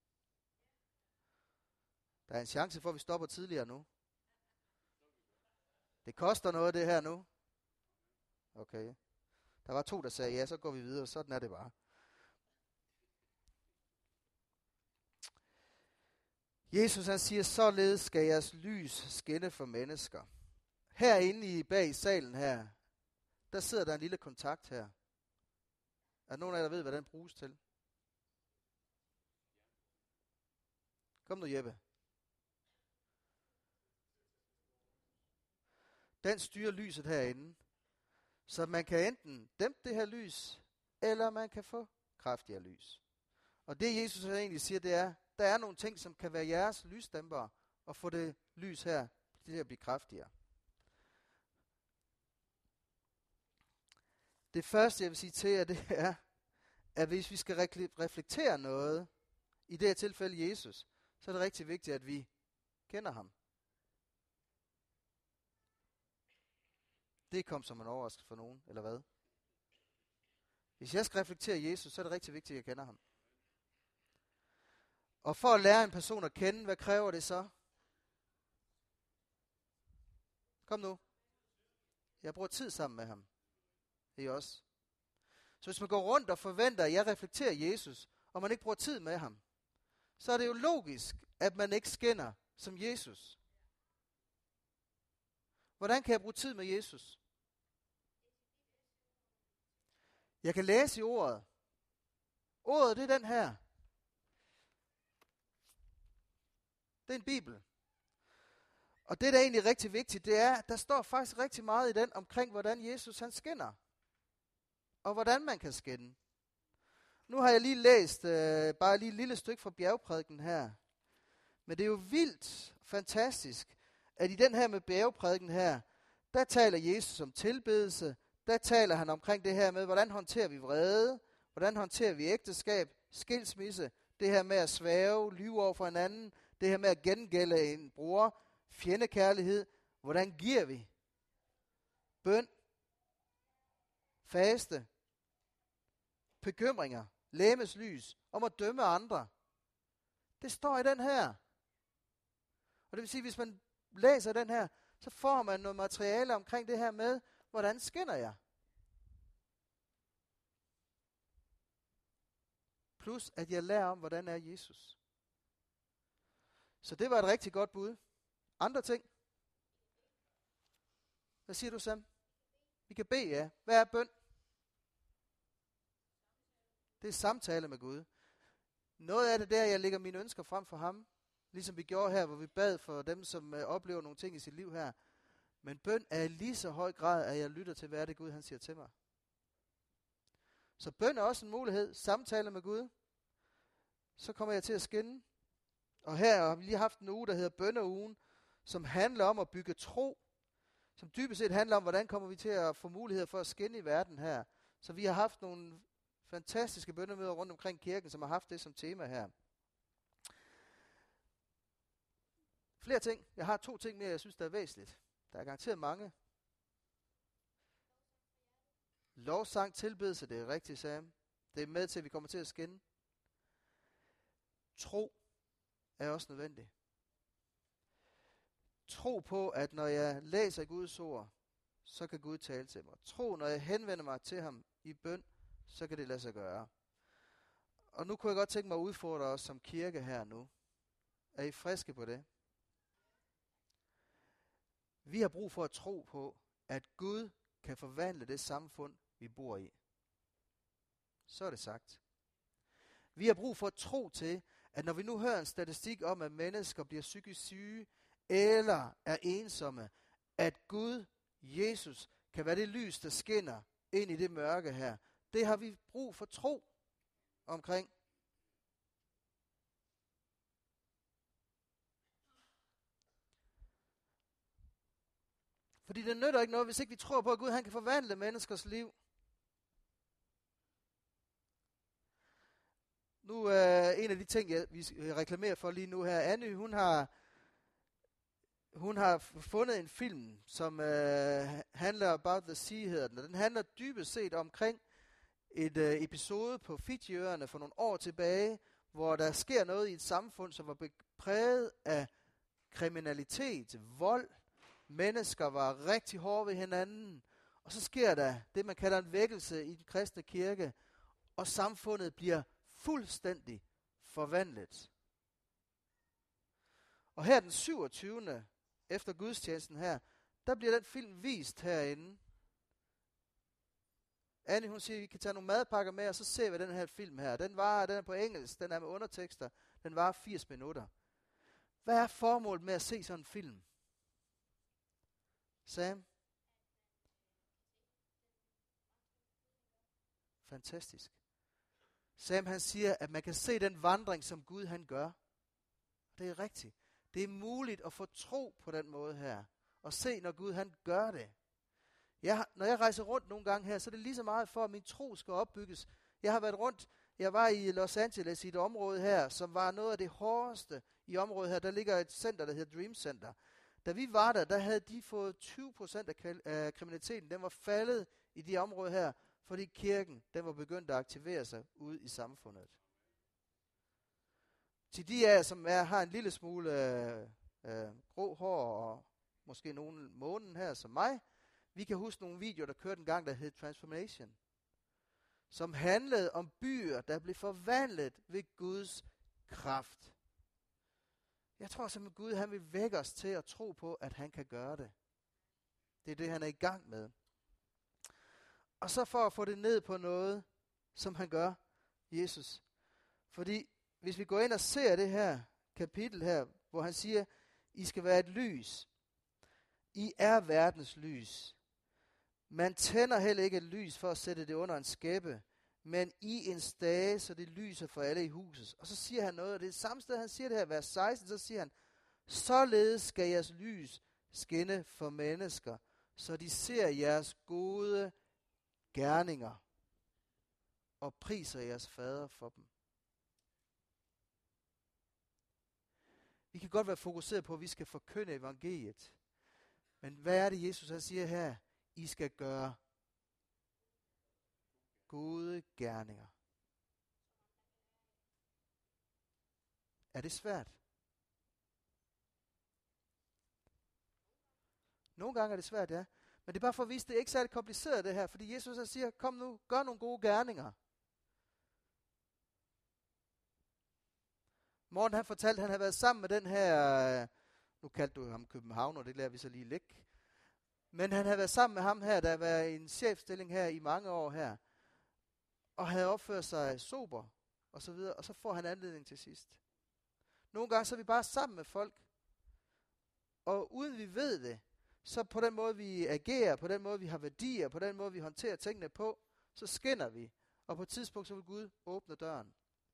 Der er en chance for, at vi stopper tidligere nu. Det koster noget det her nu. Okay. Der var 2, der sagde ja, så går vi videre. Sådan er det bare. Jesus han siger, således skal jeres lys skinne for mennesker. Herinde bag i salen her, der sidder der en lille kontakt her. Er der nogen af jer, der ved, hvad den bruges til? Kom nu, Jeppe. Den styrer lyset herinde, så man kan enten dæmpe det her lys, eller man kan få kraftigere lys. Og det Jesus egentlig siger, det er, der er nogle ting, som kan være jeres lysdæmpere, og få det lys her til at blive kraftigere. Det første, jeg vil sige til jer, det er, at hvis vi skal reflektere noget, i det her tilfælde Jesus, så er det rigtig vigtigt, at vi kender ham. Det kom som en overraskelse for nogen, eller hvad? Hvis jeg skal reflektere Jesus, så er det rigtig vigtigt, at jeg kender ham. Og for at lære en person at kende, hvad kræver det så? Kom nu. Jeg bruger tid sammen med ham. Det er også. Så hvis man går rundt og forventer, at jeg reflekterer Jesus, og man ikke bruger tid med ham, så er det jo logisk, at man ikke skinner som Jesus. Hvordan kan jeg bruge tid med Jesus? Jeg kan læse i ordet. Ordet, det er den her. Det er en bibel. Og det, der er egentlig rigtig vigtigt, det er, at der står faktisk rigtig meget i den omkring, hvordan Jesus han skinner. Og hvordan man kan skinne. Nu har jeg lige læst bare lige et lille stykke fra bjergprædiken her. Men det er jo vildt fantastisk, at i den her med bjergprædiken her, der taler Jesus om tilbedelse. Der taler han omkring det her med, hvordan håndterer vi vrede, hvordan håndterer vi ægteskab, skilsmisse, det her med at svæve, lyve over for hinanden, det her med at gengælde en bror, fjendekærlighed, hvordan giver vi? Bøn, faste, bekymringer, lægemes lys, om at dømme andre. Det står i den her. Og det vil sige, hvis man læser den her, så får man noget materiale omkring det her med, hvordan skinner jeg? Plus at jeg lærer om, hvordan er Jesus. Så det var et rigtig godt bud. Andre ting? Hvad siger du, Sam? Vi kan bede, ja. Hvad er bøn? Det er samtale med Gud. Noget af det der, jeg lægger mine ønsker frem for ham. Ligesom vi gjorde her, hvor vi bad for dem, som oplever nogle ting i sit liv her. Men bøn er i lige så høj grad, at jeg lytter til, hvad er det Gud, han siger til mig. Så bøn er også en mulighed. Samtale med Gud. Så kommer jeg til at skinne. Og her har vi lige haft en uge, der hedder bønneugen, som handler om at bygge tro. Som dybest set handler om, hvordan kommer vi til at få mulighed for at skinne i verden her. Så vi har haft nogle fantastiske bønnemøder rundt omkring kirken, som har haft det som tema her. Flere ting. Jeg har 2 ting mere, jeg synes, der er væsentligt. Der er garanteret mange. Lovsang, tilbedelse, det er rigtigt, Sam. Det er med til, at vi kommer til at skinne. Tro er også nødvendigt. Tro på, at når jeg læser Guds ord, så kan Gud tale til mig. Tro, når jeg henvender mig til ham i bøn, så kan det lade sig gøre. Og nu kunne jeg godt tænke mig at udfordre os som kirke her nu. Er I friske på det? Vi har brug for at tro på, at Gud kan forvandle det samfund, vi bor i. Så er det sagt. Vi har brug for at tro til, at når vi nu hører en statistik om, at mennesker bliver psykisk syge eller er ensomme, at Gud, Jesus, kan være det lys, der skinner ind i det mørke her. Det har vi brug for tro omkring. Fordi det nytter ikke noget, hvis ikke vi tror på, at Gud han kan forvandle menneskers liv. Nu er en af de ting, vi reklamerer for lige nu her. Anny, hun har fundet en film, som handler About the Sea, hedder den. Og den handler dybest set omkring et episode på Fidjiøerne for nogle år tilbage, hvor der sker noget i et samfund, som var præget af kriminalitet, vold. Mennesker var rigtig hårde ved hinanden. Og så sker der det, man kalder en vækkelse i den kristne kirke, og samfundet bliver fuldstændig forvandlet. Og her den 27. efter gudstjenesten her, der bliver den film vist herinde. Annie, hun siger, at vi kan tage nogle madpakker med, og så ser vi den her film her. Den er på engelsk, den er med undertekster, den varer 80 minutter. Hvad er formålet med at se sådan en film? Sam? Fantastisk. Sam han siger, at man kan se den vandring, som Gud han gør. Det er rigtigt. Det er muligt at få tro på den måde her. Og se, når Gud han gør det. Når jeg rejser rundt nogle gange her, så er det lige så meget for, at min tro skal opbygges. Jeg har været rundt. Jeg var i Los Angeles i et område her, som var noget af det hårdeste i området her. Der ligger et center, der hedder Dream Center. Da vi var der havde de fået 20% af kriminaliteten. Den var faldet i de områder her, fordi kirken den var begyndt at aktivere sig ude i samfundet. Til de af jer, som har en lille smule grå hår og måske nogle månen her som mig, vi kan huske nogle videoer, der kørte en gang, der hed Transformation, som handlede om byer, der blev forvandlet ved Guds kraft. Jeg tror simpelthen, Gud han vil vække os til at tro på, at han kan gøre det. Det er det, han er i gang med. Og så for at få det ned på noget, som han gør, Jesus. Fordi hvis vi går ind og ser det her kapitel her, hvor han siger, I skal være et lys. I er verdens lys. Man tænder heller ikke et lys for at sætte det under en skæppe, men i en stage, så det lyser for alle i huset. Og så siger han noget, og det er samme sted, han siger det her, vers 16, så siger han, således skal jeres lys skinne for mennesker, så de ser jeres gode gerninger og priser jeres fader for dem. Vi kan godt være fokuseret på, at vi skal forkynde evangeliet. Men hvad er det, Jesus han siger her? I skal gøre gode gerninger. Er det svært? Nogle gange er det svært, ja. Men det er bare for at vise, at det er ikke særlig kompliceret det her. Fordi Jesus han siger, kom nu, gør nogle gode gerninger. Morten han fortalte, at han havde været sammen med den her, nu kaldte du ham København, og det lader vi så lige ligge. Men han havde været sammen med ham her, der har været i en chefstilling her i mange år her. Og havde opført sig sober, og så videre, og så får han anledning til sidst. Nogle gange så er vi bare sammen med folk, og uden vi ved det, så på den måde vi agerer, på den måde vi har værdier, på den måde vi håndterer tingene på, så skinner vi, og på et tidspunkt så vil Gud åbne døren.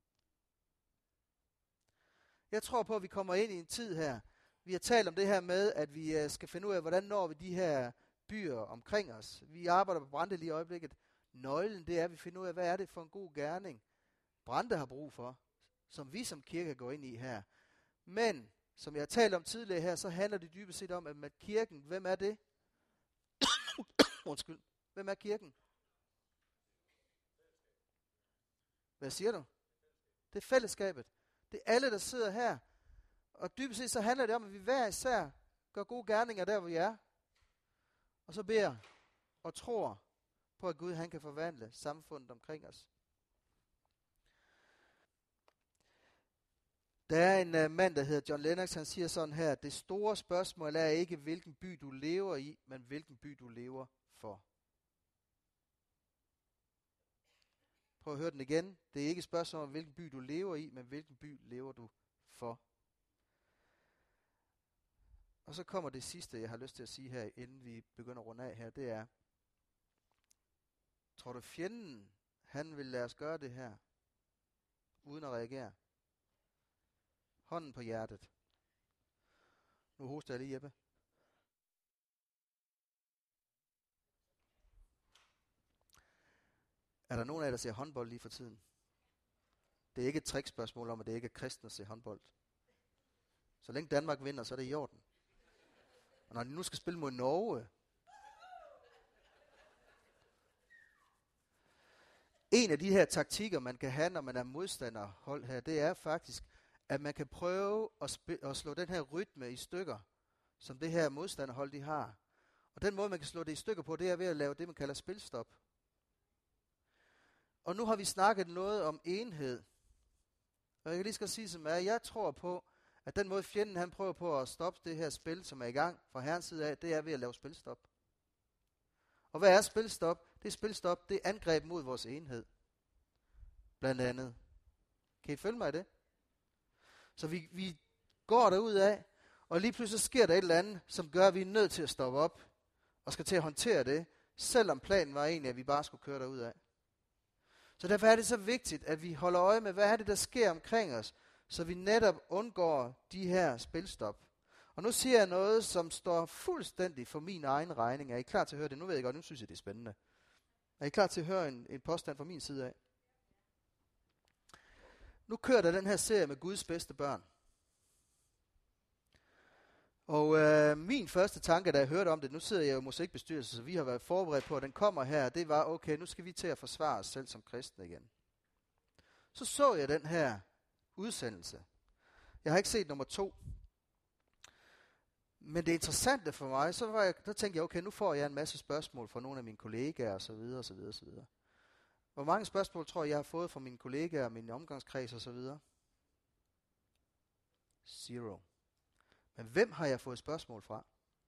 Jeg tror på, at vi kommer ind i en tid her. Vi har talt om det her med, at vi skal finde ud af, hvordan når vi de her byer omkring os. Vi arbejder på Brande lige i øjeblikket. Nøglen, det er, at vi finder ud af, hvad er det for en god gerning, Brande har brug for, som vi som kirke går ind i her. Men, som jeg har talt om tidligere her, så handler det dybest set om, at med kirken, hvem er det? Undskyld. Hvem er kirken? Hvad siger du? Det er fællesskabet. Det er alle, der sidder her. Og dybest set så handler det om, at vi hver især gør gode gerninger der, hvor vi er. Og så beder og tror på, at Gud han kan forvandle samfundet omkring os. Der er en mand, der hedder John Lennox, han siger sådan her, det store spørgsmål er ikke, hvilken by du lever i, men hvilken by du lever for. Prøv at høre den igen. Det er ikke et spørgsmål om, hvilken by du lever i, men hvilken by lever du for. Og så kommer det sidste, jeg har lyst til at sige her, inden vi begynder at runde af her, det er, tror du fjenden, han vil lade os gøre det her, uden at reagere? Hånden på hjertet. Nu hoster jeg lige, Jeppe. Er der nogen af jer, der ser håndbold lige for tiden? Det er ikke et trickspørgsmål om, at det ikke er kristen at se håndbold. Så længe Danmark vinder, så er det i orden. Og når de nu skal spille mod Norge, en af de her taktikker, man kan have, når man er modstanderhold her, det er faktisk, at man kan prøve at slå den her rytme i stykker, som det her modstanderhold de har. Og den måde, man kan slå det i stykker på, det er ved at lave det, man kalder spilstop. Og nu har vi snakket noget om enhed. Og jeg kan lige skal sige som er, jeg tror på, at den måde fjenden han prøver på at stoppe det her spil, som er i gang fra Herrens side af, det er ved at lave spilstop. Og hvad er spilstop? Det er spilstop, det er angreb mod vores enhed. Blandt andet. Kan I følge mig i det? Så vi går derud af, og lige pludselig sker der et eller andet, som gør, at vi er nødt til at stoppe op, og skal til at håndtere det, selvom planen var egentlig, at vi bare skulle køre derud af. Så derfor er det så vigtigt, at vi holder øje med, hvad er det, der sker omkring os, så vi netop undgår de her spilstop. Og nu siger jeg noget, som står fuldstændig for min egen regning. Er I klar til at høre det? Nu ved jeg godt, nu synes jeg, det er spændende. Er I klar til at høre en påstand fra min side af? Nu kører der den her serie med Guds bedste børn. Og min første tanke, da jeg hørte om det, nu sidder jeg jo i musikbestyrelse, så vi har været forberedt på, at den kommer her, det var, okay, nu skal vi til at forsvare os selv som kristne igen. Så jeg den her udsendelse. Jeg har ikke set nummer 2. Men det interessante for mig, der tænkte jeg, okay, nu får jeg en masse spørgsmål fra nogle af mine kollegaer osv. osv. Hvor mange spørgsmål tror jeg har fået fra mine kollegaer, min omgangskreds osv.? Zero. Men hvem har jeg fået spørgsmål fra?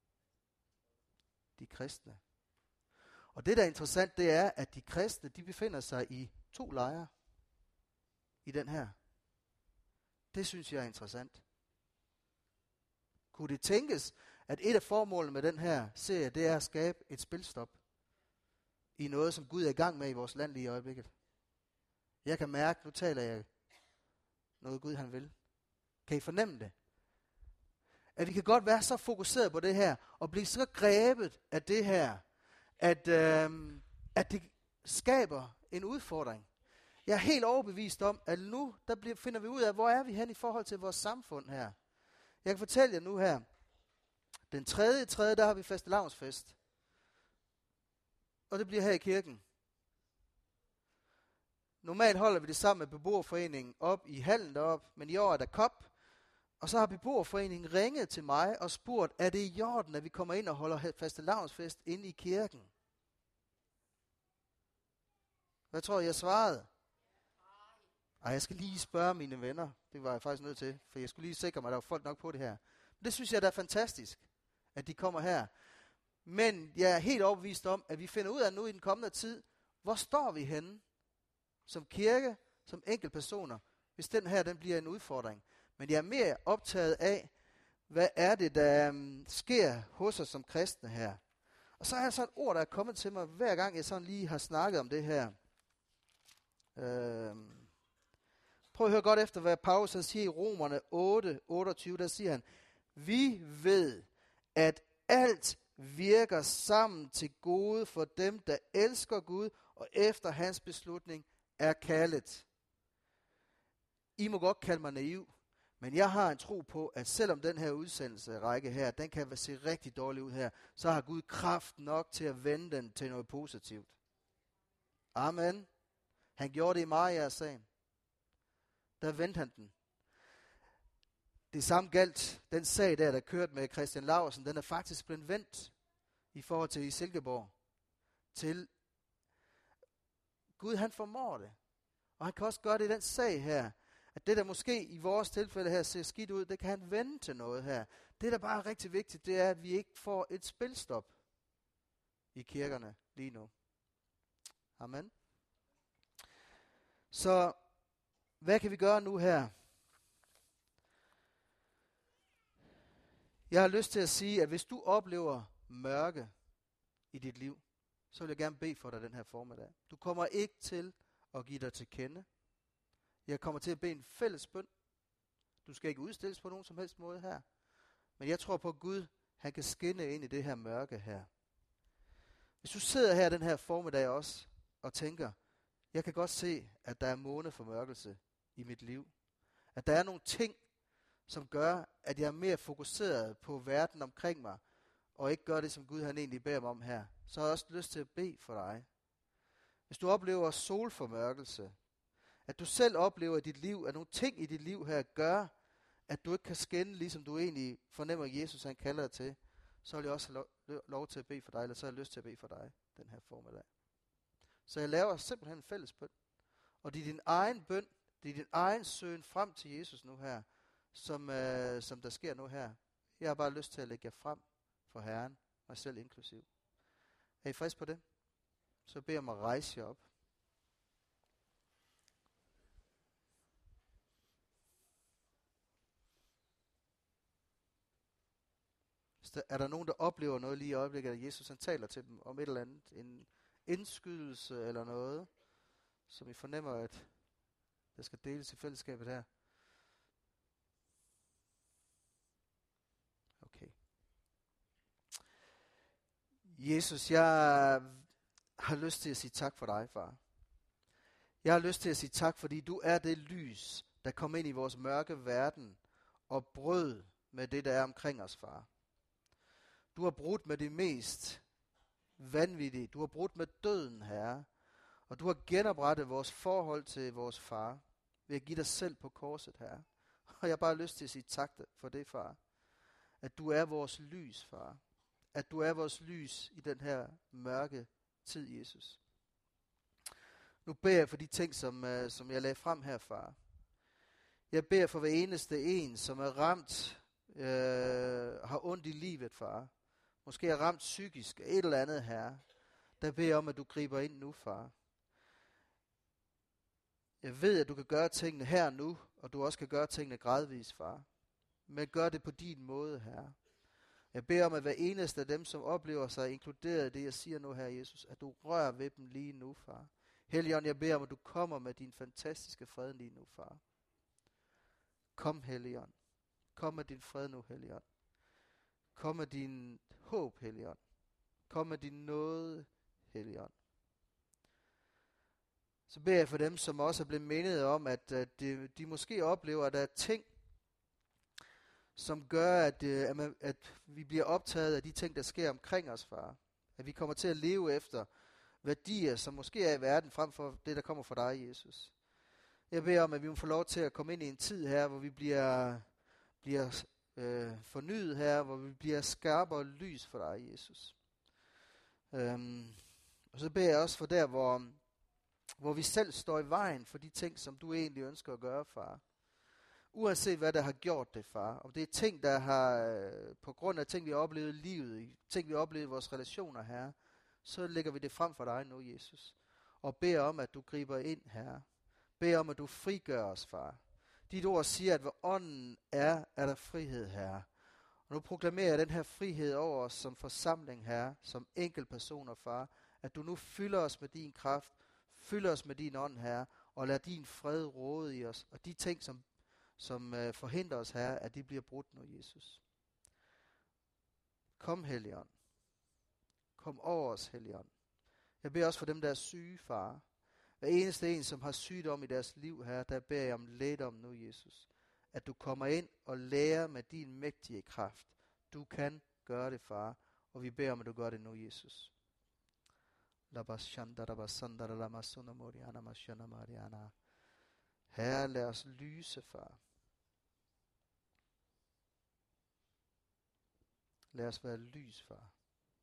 De kristne. Og det, der er interessant, det er, at de kristne, de befinder sig i 2 lejre i den her. Det synes jeg er interessant. Kunne det tænkes, at et af formålene med den her serie, det er at skabe et spilstop i noget, som Gud er i gang med i vores land lige i øjeblikket? Jeg kan mærke, nu taler jeg noget Gud han vil. Kan I fornemme det? At vi kan godt være så fokuseret på det her, og blive så grebet af det her, at det skaber en udfordring. Jeg er helt overbevist om, at nu finder vi ud af, hvor er vi hen i forhold til vores samfund her. Jeg kan fortælle jer nu her, den 3.3. der har vi fastelavnsfest. Og det bliver her i kirken. Normalt holder vi det sammen med beboerforeningen op i hallen deroppe, men i år er der kop. Og så har beboerforeningen ringet til mig og spurgt, er det i orden, at vi kommer ind og holder fastelavnsfest inde i kirken? Hvad tror jeg svarede? Ej, jeg skal lige spørge mine venner. Det var jeg faktisk nødt til, for jeg skulle lige sikre mig, at der var folk nok på det her. Men det synes jeg, der er fantastisk, at de kommer her. Men jeg er helt overbevist om, at vi finder ud af nu i den kommende tid, hvor står vi henne som kirke, som enkeltpersoner, hvis den her den bliver en udfordring. Men jeg er mere optaget af, hvad er det, der sker hos os som kristne her. Og så er der så et ord, der er kommet til mig, hver gang jeg sådan lige har snakket om det her. Prøv at høre godt efter, hvad Paulus siger i Romerne 8:28. Der siger han, vi ved, at alt virker sammen til gode for dem, der elsker Gud, og efter hans beslutning er kaldet. I må godt kalde mig naiv, men jeg har en tro på, at selvom den her udsendelse-række her, den kan se rigtig dårlig ud her, så har Gud kraft nok til at vende den til noget positivt. Amen. Han gjorde det i Maria-sagen. Der vendte han den. Det samme galt, den sag der kørte med Christian Laursen, den er faktisk blevet vendt i forhold til i Silkeborg. Til Gud, han formår det. Og han kan også gøre det i den sag her. At det, der måske i vores tilfælde her ser skidt ud, det kan han vende til noget her. Det, der bare er rigtig vigtigt, det er, at vi ikke får et spilstop i kirkerne lige nu. Amen. Så hvad kan vi gøre nu her? Jeg har lyst til at sige, at hvis du oplever mørke i dit liv, så vil jeg gerne bede for dig den her formiddag. Du kommer ikke til at give dig til kende. Jeg kommer til at bede en fælles bøn. Du skal ikke udstilles på nogen som helst måde her. Men jeg tror på, at Gud, han kan skinne ind i det her mørke her. Hvis du sidder her den her formiddag også, og tænker, jeg kan godt se, at der er måneformørkelse i mit liv. At der er nogle ting, som gør, at jeg er mere fokuseret på verden omkring mig, og ikke gør det, som Gud han egentlig beder mig om her. Så har jeg også lyst til at bede for dig. Hvis du oplever solformørkelse, at du selv oplever i dit liv, at nogle ting i dit liv her gør, at du ikke kan skinne, ligesom du egentlig fornemmer, at Jesus han kalder dig til, så vil jeg også have lov til at bede for dig, eller så har jeg lyst til at bede for dig den her formiddag. Så jeg laver simpelthen en fælles bøn. Og det er din egen bøn, det er din egen søgen frem til Jesus nu her, som der sker nu her. Jeg har bare lyst til at lægge jer frem for Herren, mig selv inklusiv. Er I friske på det? Så beder jeg mig at rejse jer op. Er der nogen, der oplever noget lige i øjeblikket, at Jesus han taler til dem om et eller andet, en indskydelse eller noget, som I fornemmer, at der skal deles i fællesskabet her? Okay. Jesus, jeg har lyst til at sige tak for dig, far. Jeg har lyst til at sige tak, fordi du er det lys, der kom ind i vores mørke verden og brød med det, der er omkring os, far. Du har brudt med det mest vanvittige. Du har brudt med døden, Herre. Og du har genoprettet vores forhold til vores far ved at give dig selv på korset, Herre. Og jeg har bare lyst til at sige tak for det, far. At du er vores lys, far. At du er vores lys i den her mørke tid, Jesus. Nu beder jeg for de ting, som jeg lagde frem her, far. Jeg beder for hver eneste en, som er ramt, har ondt i livet, far. Måske er ramt psykisk, et eller andet, Herre. Der beder jeg om, at du griber ind nu, far. Jeg ved, at du kan gøre tingene her nu, og du også kan gøre tingene gradvist, far. Men gør det på din måde, Herre. Jeg beder om, at hver eneste af dem, som oplever sig inkluderet i det, jeg siger nu, Herre Jesus, at du rører ved dem lige nu, far. Helligånd, jeg beder om, at du kommer med din fantastiske fred lige nu, far. Kom, Helligånd. Kom med din fred nu, Helligånd. Kom med din håb, Helligånd. Kom med din nåde, Helligånd. Så beder jeg for dem, som også er blevet mindet om, at de måske oplever, at der er ting, som gør, at vi bliver optaget af de ting, der sker omkring os, far. At vi kommer til at leve efter værdier, som måske er i verden, frem for det, der kommer fra dig, Jesus. Jeg beder om, at vi må få lov til at komme ind i en tid her, hvor vi bliver fornyet her, hvor vi bliver skarpere lys for dig, Jesus. Og så beder jeg også for der, hvor vi selv står i vejen for de ting, som du egentlig ønsker at gøre, far. Uanset hvad der har gjort det, far. Om det er ting, der har, på grund af ting, vi har oplevet i livet, ting, vi har oplevet i vores relationer, Herre, så lægger vi det frem for dig nu, Jesus. Og beder om, at du griber ind, Herre. Beder om, at du frigør os, far. Dit ord siger, at hvor ånden er der frihed, Herre. Og nu proklamerer jeg den her frihed over os som forsamling, Herre, som enkeltpersoner, far. At du nu fylder os med din kraft, fylder os med din ånd, Herre, og lad din fred råde i os. Og de ting, som forhindrer os, Herre, at de bliver brudt nu, Jesus. Kom, Helligånd. Kom over os, Helligånd. Jeg beder også for dem, der er syge, far. Hver eneste en, som har sygdom i deres liv, Herre, der beder jeg om lægedom nu, Jesus. At du kommer ind og lærer med din mægtige kraft. Du kan gøre det, far, og vi beder om, at du gør det nu, Jesus. Herre, lad os lyse, far. Lad os være lys, far.